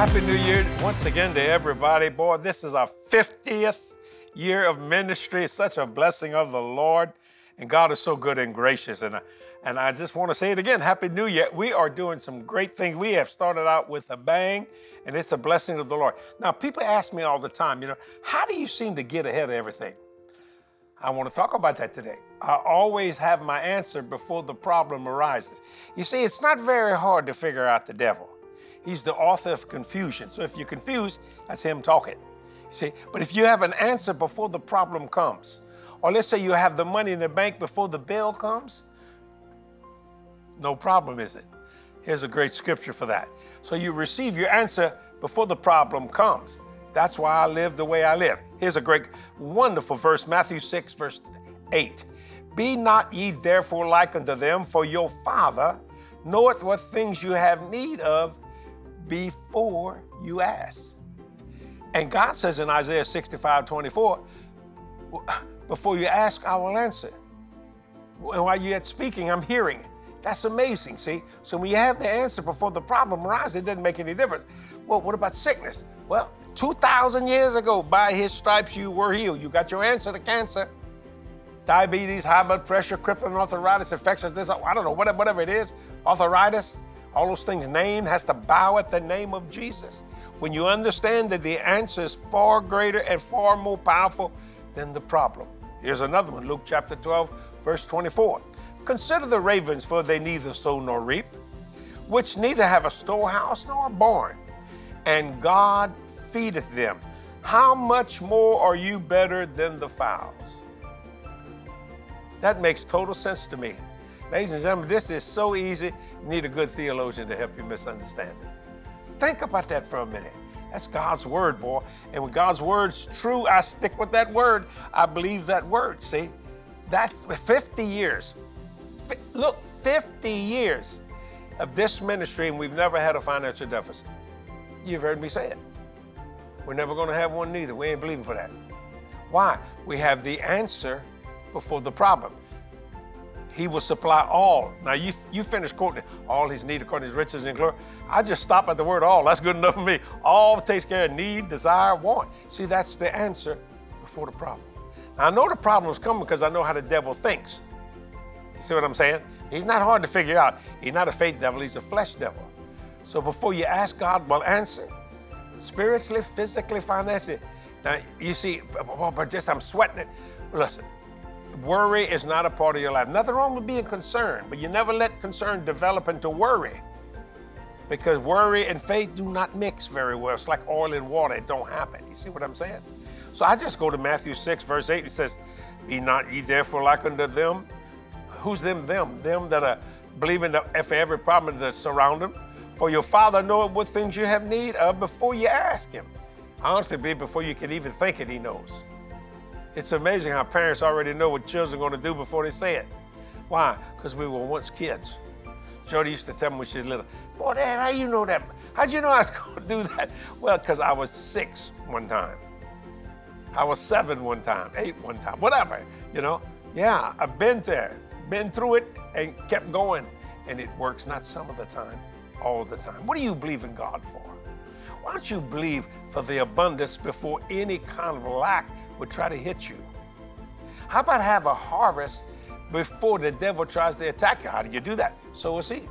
Happy New Year once again to everybody. Boy, this is our 50th year of ministry. It's such a blessing of the Lord. And God is so good and gracious. And I just want to say it again, Happy New Year. We are doing some great things. We have started out with a bang, and it's a blessing of the Lord. Now, people ask me all the time, how do you seem to get ahead of everything? I want to talk about that today. I always have my answer before the problem arises. You see, it's not very hard to figure out the devil. He's the author of confusion. So if you're confused, that's him talking. See, but if you have an answer before the problem comes, or let's say you have the money in the bank before the bill comes, no problem, is it? Here's a great scripture for that. So you receive your answer before the problem comes. That's why I live the way I live. Here's a great, wonderful verse, Matthew 6, verse 8. Be not ye therefore like unto them, for your Father knoweth what things you have need of before you ask. And God says in Isaiah 65:24, before you ask, I will answer. And while you're yet speaking, I'm hearing it. That's amazing, see? So when you have the answer before the problem arises, it doesn't make any difference. Well, what about sickness? Well, 2,000 years ago, by his stripes you were healed. You got your answer to cancer. Diabetes, high blood pressure, crippling arthritis, infections, I don't know, whatever it is, arthritis, all those things named has to bow at the name of Jesus. When you understand that the answer is far greater and far more powerful than the problem. Here's another one, Luke chapter 12, verse 24. Consider the ravens, for they neither sow nor reap, which neither have a storehouse nor a barn, and God feedeth them. How much more are you better than the fowls? That makes total sense to me. Ladies and gentlemen, this is so easy. You need a good theologian to help you misunderstand it. Think about that for a minute. That's God's word, boy. And when God's word's true, I stick with that word. I believe that word, see? That's 50 years. Look, 50 years of this ministry, and we've never had a financial deficit. You've heard me say it. We're never going to have one neither. We ain't believing for that. Why? We have the answer before the problem. He will supply all. Now, you finish quoting all his need according to his riches and glory. I just stop at the word all. That's good enough for me. All takes care of need, desire, want. See, that's the answer before the problem. Now, I know the problem is coming because I know how the devil thinks. You see what I'm saying? He's not hard to figure out. He's not a faith devil. He's a flesh devil. So before you ask, God will answer. Spiritually, physically, financially. Now, you see, but just I'm sweating it. Listen. Worry is not a part of your life. Nothing wrong with being concerned, but you never let concern develop into worry, because worry and faith do not mix very well. It's like oil and water. It don't happen. You see what I'm saying? So I just go to Matthew 6, verse 8. It says, be not ye therefore like unto them. Who's them? Them that are believing for every problem that surround them. For your Father knoweth what things you have need of before you ask him. I honestly believe before you can even think it, he knows. It's amazing how parents already know what children are going to do before they say it. Why? Because we were once kids. Jody used to tell me when she was little, boy, Dad, how you know that? How'd you know I was going to do that? Well, because I was 6 one time. I was 7 one time, 8 one time, whatever, Yeah, I've been there, been through it, and kept going. And it works not some of the time, all the time. What do you believe in God for? Why don't you believe for the abundance before any kind of lack would try to hit you? How about have a harvest before the devil tries to attack you? How do you do that? Sow a seed.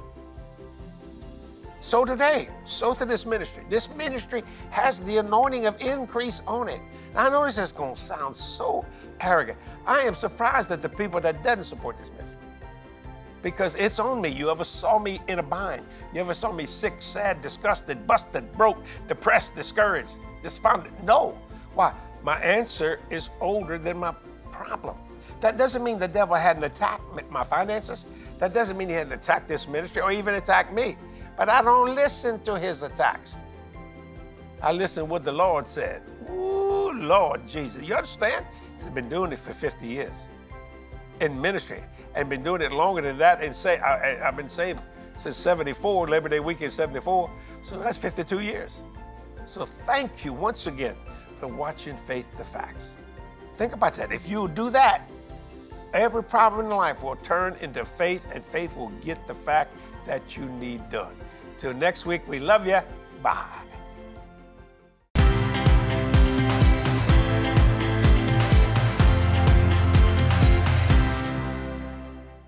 Sow today. Sow to this ministry. This ministry has the anointing of increase on it. Now, I know this is going to sound so arrogant. I am surprised at the people that doesn't support this ministry, because it's on me. You ever saw me in a bind? You ever saw me sick, sad, disgusted, busted, broke, depressed, discouraged, despondent? No. Why? My answer is older than my problem. That doesn't mean the devil hadn't attacked my finances. That doesn't mean he hadn't attacked this ministry or even attacked me. But I don't listen to his attacks. I listen to what the Lord said. Ooh, Lord Jesus. You understand? I've been doing it for 50 years in ministry, and been doing it longer than that. And I've been saved since 74, Labor Day weekend 74. So that's 52 years. So thank you once again for watching Faith to Facts. Think about that. If you do that, every problem in life will turn into faith, and faith will get the fact that you need done. Till next week, we love you. Bye.